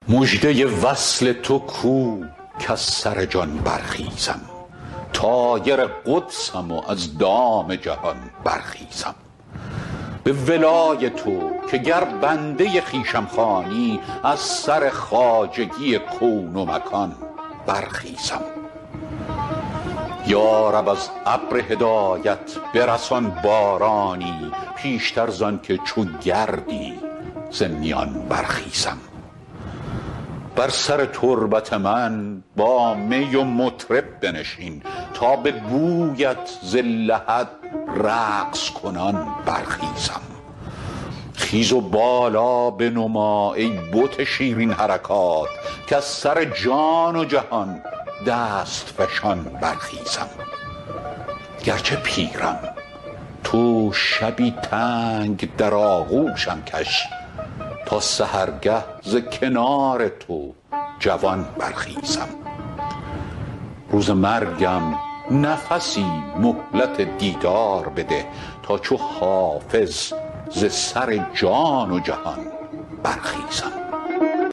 مژده وصل تو کو کز سر جان برخیزم، طایر قدسم و از دام جهان برخیزم. به ولای تو که گر بنده خویشم خوانی، از سر خواجگی کون و مکان برخیزم. یا رب از ابر هدایت برسان بارانی، پیشتر زان که چو گردی ز میان برخیزم. بر سر تربت من با می و مطرب بنشین، تا به بویت ز لحد رقص کنان برخیزم. خیز و بالا بنما ای بت شیرین حرکات، کز سر جان و جهان دست فشان برخیزم. گرچه پیرم تو شبی تنگ در آغوشم کش، تا سحرگه ز کنار تو جوان برخیزم. روز مرگم نفسی مهلت دیدار بده، تا چو حافظ ز سر جان و جهان برخیزم.